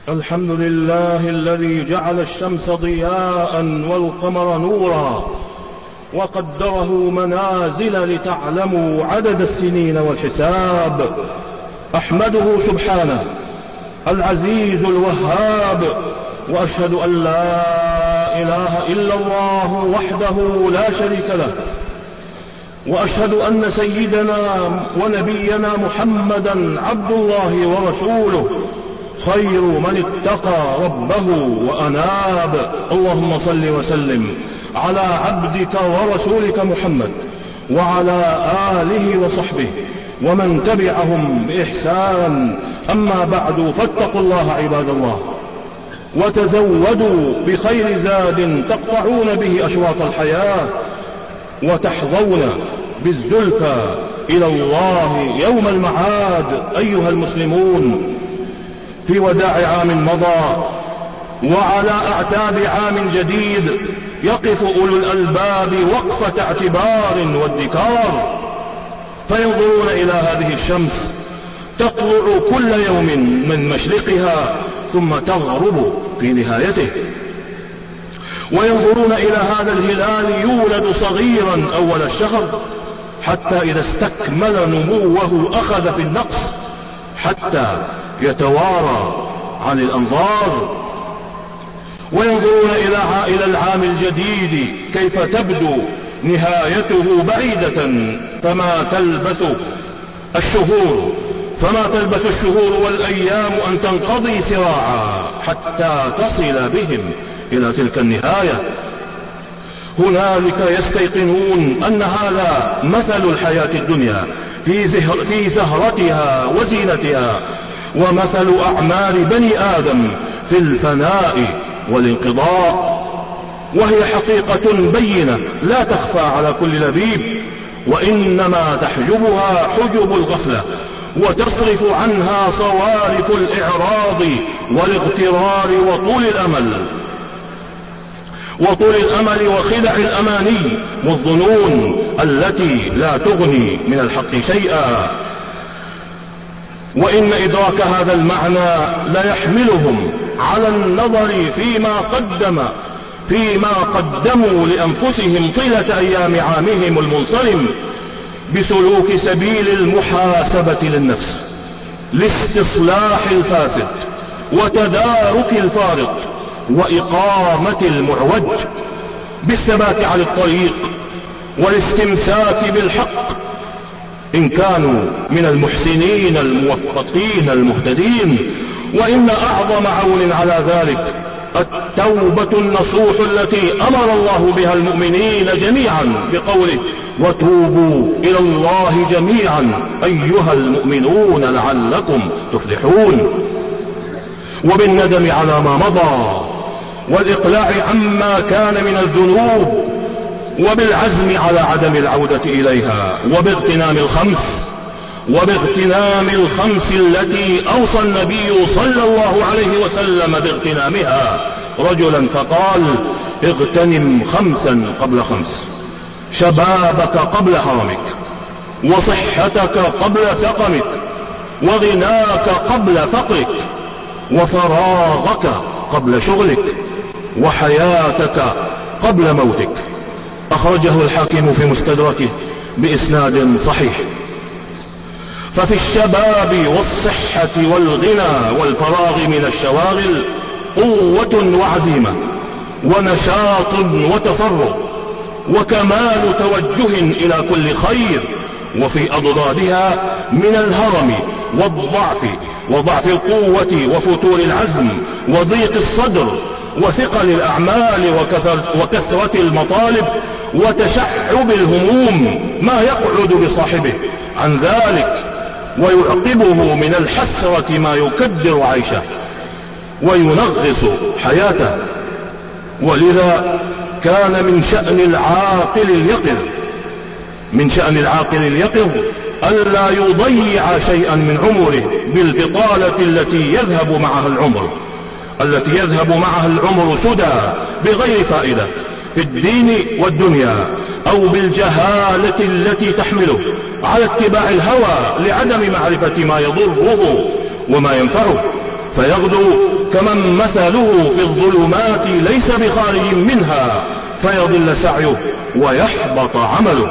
الحمد لله الذي جعل الشمس ضياء والقمر نورا وقدره منازل لتعلموا عدد السنين والحساب. أحمده سبحانه العزيز الوهاب، وأشهد أن لا إله إلا الله وحده لا شريك له، وأشهد أن سيدنا ونبينا محمدا عبد الله ورسوله خير من اتقى ربه وأناب. اللهم صل وسلم على عبدك ورسولك محمد وعلى آله وصحبه ومن تبعهم بإحسان. أما بعد، فاتقوا الله عباد الله، وتزودوا بخير زاد تقطعون به أشواط الحياة وتحظون بالزلفى إلى الله يوم المعاد. أيها المسلمون، في وداع عام مضى وعلى أعتاب عام جديد يقف أولو الألباب وقفة اعتبار وادكار، فينظرون إلى هذه الشمس تطلع كل يوم من مشرقها ثم تغرب في نهايته، وينظرون إلى هذا الهلال يولد صغيرا أول الشهر حتى إذا استكمل نموه أخذ في النقص حتى يتوارى عن الأنظار، وينظرون إلى العام الجديد كيف تبدو نهايته بعيدة، فما تلبث الشهور والأيام أن تنقضي سراعا حتى تصل بهم إلى تلك النهاية. هنالك يستيقنون أن هذا مثل الحياة الدنيا في زهرتها وزينتها، ومثل أعمال بني آدم في الفناء والانقضاء، وهي حقيقة بينة لا تخفى على كل لبيب، وإنما تحجبها حجب الغفلة وتصرف عنها صوارف الإعراض والاغترار وطول الأمل وخدع الأماني والظنون التي لا تغني من الحق شيئا. وإن إدراك هذا المعنى لا يحملهم على النظر فيما قدموا لأنفسهم طيلة أيام عامهم المنصرم بسلوك سبيل المحاسبة للنفس لاستصلاح الفاسد وتدارك الفارط وإقامة المعوج، بالثبات على الطريق والاستمساك بالحق إن كانوا من المحسنين الموفقين المهتدين. وإن أعظم عون على ذلك التوبة النصوح التي أمر الله بها المؤمنين جميعا بقوله: وتوبوا إلى الله جميعا أيها المؤمنون لعلكم تفلحون. وبالندم على ما مضى والإقلاع عما كان من الذنوب وبالعزم على عدم العودة إليها وباغتنام الخمس التي أوصى النبي صلى الله عليه وسلم باغتنامها رجلا فقال: اغتنم 5 قبل 5، شبابك قبل هرمك، وصحتك قبل سقمك، وغناك قبل فقرك، وفراغك قبل شغلك، وحياتك قبل موتك. أخرجه الحاكم في مستدركه بإسناد صحيح. ففي الشباب والصحة والغنى والفراغ من الشواغل قوة وعزيمة ونشاط وتفرغ وكمال توجه إلى كل خير، وفي أضدادها من الهرم والضعف وضعف القوة وفتور العزم وضيق الصدر وثقل الأعمال وكثرة المطالب وتشعب الهموم ما يقعد بصاحبه عن ذلك ويعقبه من الحسرة ما يكدر عيشه وينغص حياته. ولذا كان من شأن العاقل اليقظ ألا يضيع شيئا من عمره بالبطالة التي يذهب معها العمر سدى بغير فائدة في الدين والدنيا، أو بالجهالة التي تحمله على اتباع الهوى لعدم معرفة ما يضره وما ينفعه. فيغدو كمن مثله في الظلمات ليس بخارج منها، فيضل سعيه ويحبط عمله.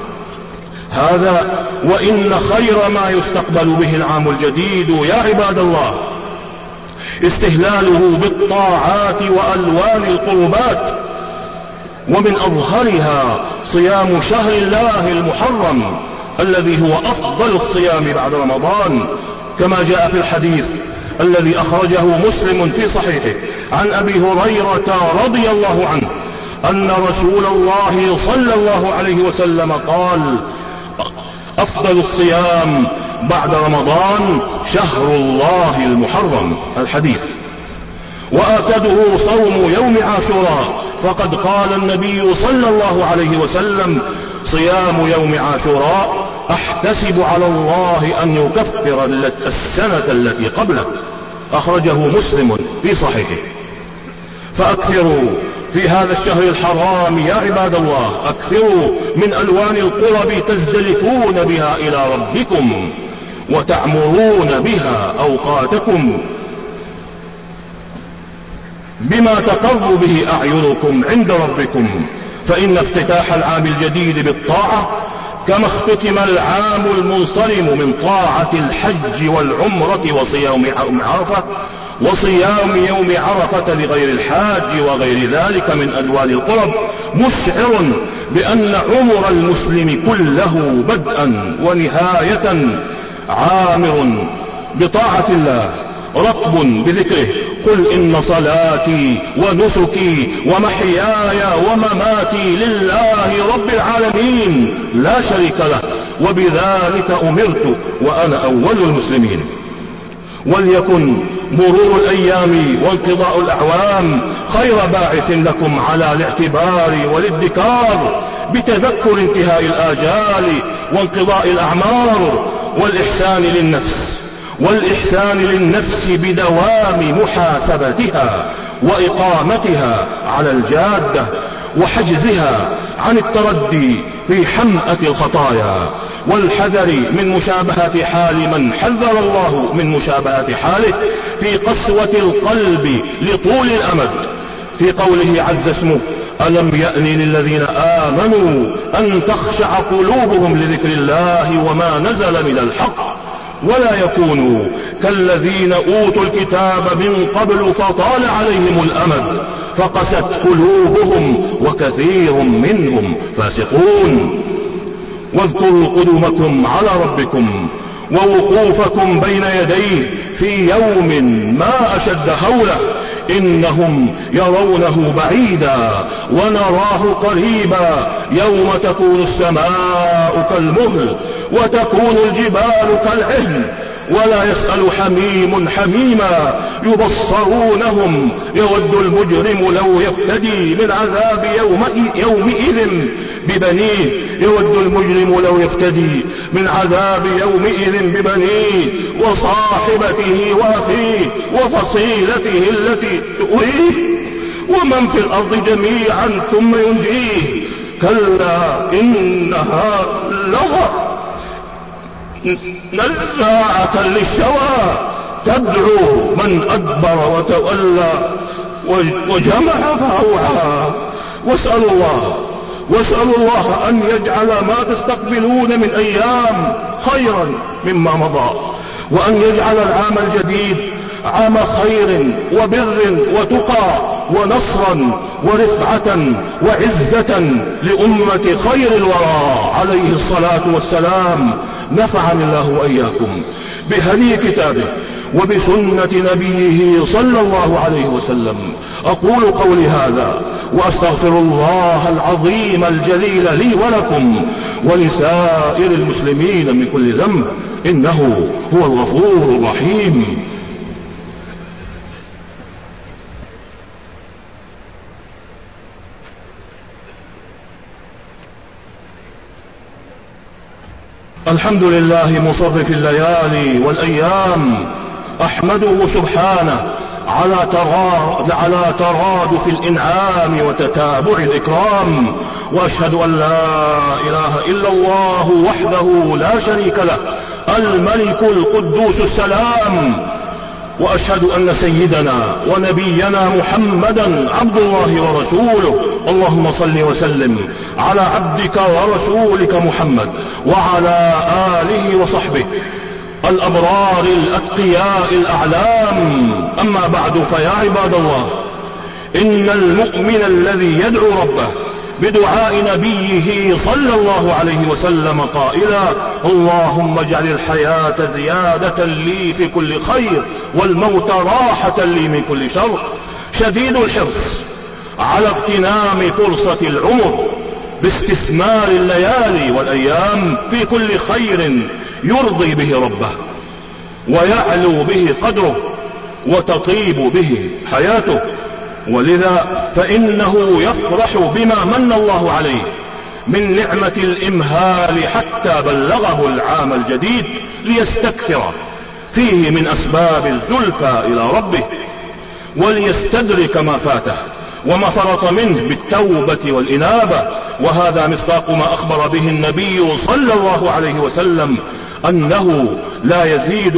هذا وإن خير ما يستقبل به العام الجديد يا عباد الله استهلاله بالطاعات وألوان القربات، ومن أظهرها صيام شهر الله المحرم الذي هو أفضل الصيام بعد رمضان، كما جاء في الحديث الذي أخرجه مسلم في صحيحه عن أبي هريرة رضي الله عنه أن رسول الله صلى الله عليه وسلم قال: أفضل الصيام بعد رمضان شهر الله المحرم. الحديث. وآكده صوم يوم عاشوراء، فقد قال النبي صلى الله عليه وسلم: صيام يوم عاشوراء أحتسب على الله أن يكفر السنة التي قبله. أخرجه مسلم في صحيحه. فأكثروا في هذا الشهر الحرام يا عباد الله، أكثروا من ألوان القرب تزدلفون بها إلى ربكم وتعمرون بها أوقاتكم بما تقر به أعينكم عند ربكم، فإن افتتاح العام الجديد بالطاعة كما اختتم العام المنصرم من طاعة الحج والعمرة وصيام يوم عرفة لغير الحاج وغير ذلك من ألوان القرب، مشعر بأن عمر المسلم كله بدءا ونهاية عامر بطاعة الله رطب بذكره. قل إن صلاتي ونسكي ومحياي ومماتي لله رب العالمين لا شريك له وبذلك أمرت وأنا أول المسلمين. وليكن مرور الأيام وانقضاء الأعوام خير باعث لكم على الاعتبار والادكار بتذكر انتهاء الآجال وانقضاء الأعمار والإحسان للنفس بدوام محاسبتها وإقامتها على الجادة وحجزها عن التردي في حمأة الخطايا، والحذر من مشابهة حال من حذر الله من مشابهة حاله في قسوة القلب لطول الأمد، في قوله عز اسمه: ألم يأن للذين آمنوا أن تخشع قلوبهم لذكر الله وما نزل من الحق ولا يكونوا كالذين أوتوا الكتاب من قبل فطال عليهم الأمد فقست قلوبهم وكثير منهم فاسقون. واذكروا قدومكم على ربكم ووقوفكم بين يديه في يوم ما أشد هوله، إنهم يرونه بعيدا ونراه قريبا، يوم تكون السماء كالمهل وتكون الجبال كالعهن ولا يسأل حميم حميما، يبصرونهم يود المجرم لو يفتدي من عذاب يومئذ ببنيه، يود المجرم لو يفتدي من عذاب يومئذ ببنيه وصاحبته وأخيه وفصيلته التي تؤويه ومن في الأرض جميعا ثم ينجيه، كلا إنها لظى نزاعة للشوى تدعو من أدبر وتولى وجمع فأوعى. واسألوا الله أن يجعل ما تستقبلون من أيام خيرا مما مضى، وأن يجعل العام الجديد عام خير وبر وتقى ونصرا ورفعة وعزة لأمة خير الورى عليه الصلاة والسلام. نفعني الله وإياكم بهدي كتابه وبسنة نبيه صلى الله عليه وسلم. أقول قولي هذا وأستغفر الله العظيم الجليل لي ولكم ولسائر المسلمين من كل ذنب، إنه هو الغفور الرحيم. الحمد لله مصرف الليالي والأيام، أحمده سبحانه على ترادف الإنعام وتتابع الإكرام، وأشهد أن لا إله إلا الله وحده لا شريك له الملك القدوس السلام، وأشهد أن سيدنا ونبينا محمدا عبد الله ورسوله. اللهم صل وسلم على عبدك ورسولك محمد وعلى آله وصحبه الأبرار الأتقياء الأعلام. أما بعد، فيا عباد الله، إن المؤمن الذي يدعو ربه بدعاء نبيه صلى الله عليه وسلم قائلا: اللهم اجعل الحياة زيادة لي في كل خير والموت راحة لي من كل شر، شديد الحرص على اغتنام فرصة العمر باستثمار الليالي والأيام في كل خير يرضي به ربه ويعلو به قدره وتطيب به حياته. ولذا فإنه يفرح بما من الله عليه من نعمة الإمهال حتى بلغه العام الجديد ليستكثر فيه من أسباب الزلفى إلى ربه وليستدرك ما فاته وما فرط منه بالتوبة والإنابة. وهذا مصداق ما أخبر به النبي صلى الله عليه وسلم أنه لا يزيد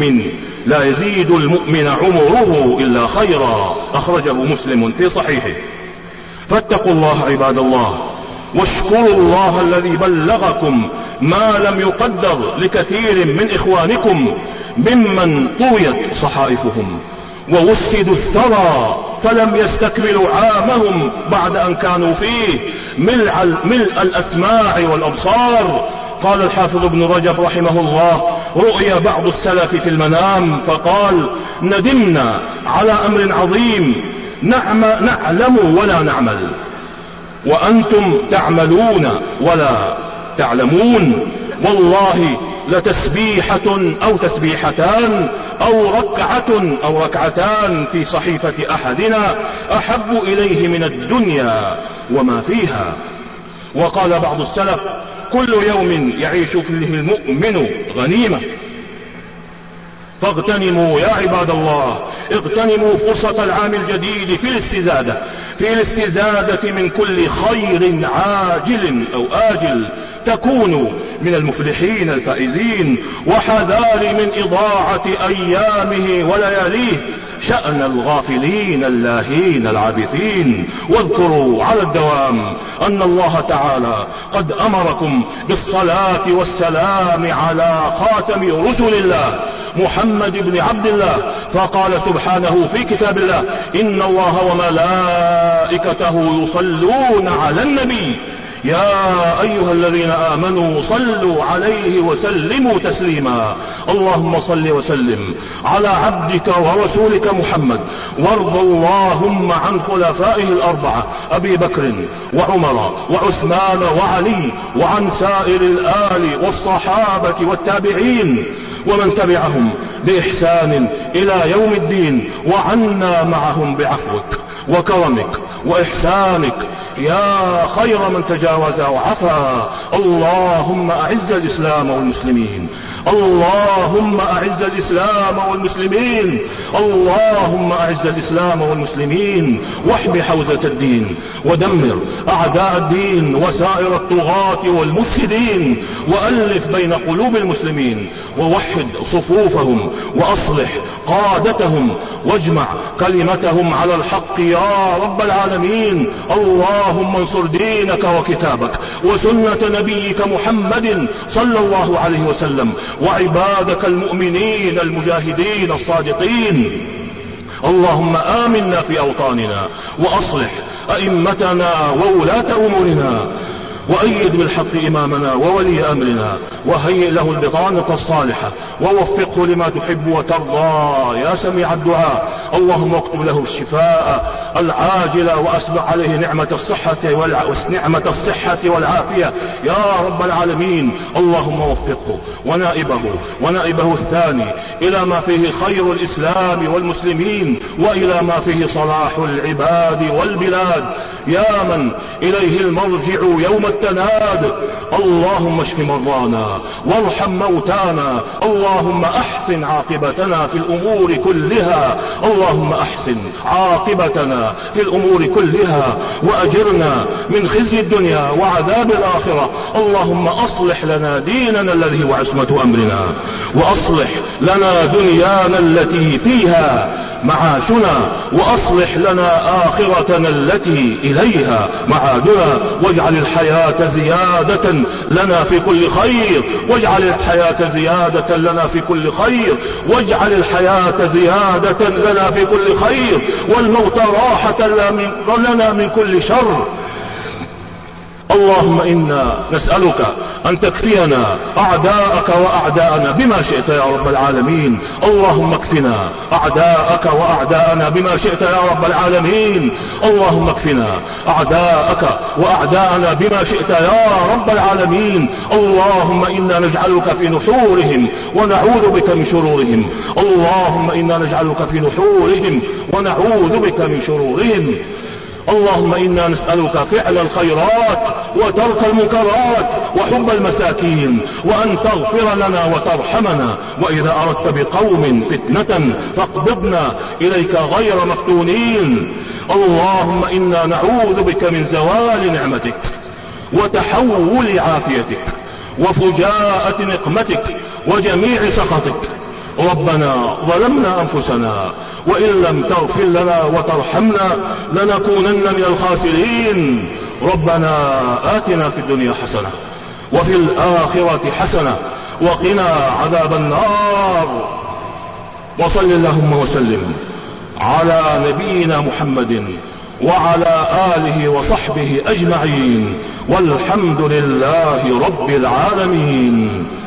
المؤمن عمره إلا خيرا، أخرجه مسلم في صحيحه. فاتقوا الله عباد الله، واشكروا الله الذي بلغكم ما لم يقدر لكثير من إخوانكم ممن طويت صحائفهم ووسدوا الثرى فلم يستكملوا عامهم بعد أن كانوا فيه ملء الأسماع والأبصار. قال الحافظ ابن رجب رحمه الله: رؤي بعض السلف في المنام فقال: ندمنا على أمر عظيم نعلم ولا نعمل، وأنتم تعملون ولا تعلمون، والله لتسبيحة أو تسبيحتان أو ركعة أو ركعتان في صحيفة أحدنا أحب إليه من الدنيا وما فيها. وقال بعض السلف: كل يوم يعيش فيه المؤمن غنيمة. فاغتنموا يا عباد الله، اغتنموا فرصة العام الجديد في الاستزادة من كل خير عاجل أو آجل تكونوا من المفلحين الفائزين، وحذار من إضاعة أيامه ولياليه شأن الغافلين اللاهين العابثين. واذكروا على الدوام أن الله تعالى قد أمركم بالصلاة والسلام على خاتم رسل الله محمد بن عبد الله، فقال سبحانه في كتاب الله: إن الله وملائكته يصلون على النبي يا أيها الذين آمنوا صلوا عليه وسلموا تسليما. اللهم صل وسلم على عبدك ورسولك محمد، وارض اللهم عن خلفائه الأربعة أبي بكر وعمر وعثمان وعلي، وعن سائر الآل والصحابة والتابعين ومن تبعهم بإحسان إلى يوم الدين، وعنا معهم بعفوك وكرمك وإحسانك يا خير من تجاوز وعفا. اللهم أعز الإسلام والمسلمين، اللهم أعز الإسلام والمسلمين، اللهم أعز الإسلام والمسلمين، واحم حوزة الدين، ودمر أعداء الدين وسائر الطغاة والمفسدين، وألف بين قلوب المسلمين، ووحد صفوفهم، وأصلح قادتهم، واجمع كلمتهم على الحق يا رب العالمين. اللهم انصر دينك وكتابك وسنة نبيك محمد صلى الله عليه وسلم، وعبادك المؤمنين المجاهدين الصادقين. اللهم آمنا في أوطاننا، وأصلح أئمتنا وولاة أمورنا، وأيد بالحق إمامنا وولي أمرنا، وهيئ له البطانة الصالحة، ووفقه لما تحب وترضى يا سميع الدعاء. اللهم اكتب له الشفاء العاجلة، وأسبغ عليه نعمة الصحة والعافية يا رب العالمين. اللهم وفقه ونائبه الثاني إلى ما فيه خير الإسلام والمسلمين، وإلى ما فيه صلاح العباد والبلاد، يا من إليه المرجع يوم التناد. اللهم اشف مرضانا وارحم موتانا، اللهم احسن عاقبتنا في الامور كلها، اللهم أحسن عاقبتنا في الأمور كلها وأجرنا من خزي الدنيا وعذاب الآخرة. اللهم أصلح لنا ديننا الذي هو عصمة أمرنا، وأصلح لنا دنيانا التي فيها معاشنا، وأصلح لنا آخرتنا التي إليها معادنا، واجعل الحياة زيادة لنا في كل خير، واجعل الحياة زيادة لنا في كل خير، واجعل الحياة زيادة لنا في كل خير، والموت راحة لنا من كل شر. اللهم إنا نسألك أن تكفينا أعداءك وأعداءنا بما شئت يا رب العالمين. اللهم اكفنا أعداءك وأعداءنا بما شئت يا رب العالمين. اللهم اكفنا أعداءك وأعداءنا بما شئت يا رب العالمين. اللهم إنا نجعلك في نحورهم ونعوذ بك من شرورهم. اللهم إنا نجعلك في نحورهم ونعوذ بك من شرورهم. اللهم إنا نسألك فعل الخيرات وترك المنكرات وحب المساكين، وأن تغفر لنا وترحمنا، وإذا أردت بقوم فتنة فاقبضنا إليك غير مفتونين. اللهم إنا نعوذ بك من زوال نعمتك وتحول عافيتك وفجاءة نقمتك وجميع سخطك. ربنا ظلمنا أنفسنا وإن لم تغفر لنا وترحمنا لنكونن من الخاسرين. ربنا آتنا في الدنيا حسنة وفي الآخرة حسنة وقنا عذاب النار. وصل اللهم وسلم على نبينا محمد وعلى آله وصحبه أجمعين، والحمد لله رب العالمين.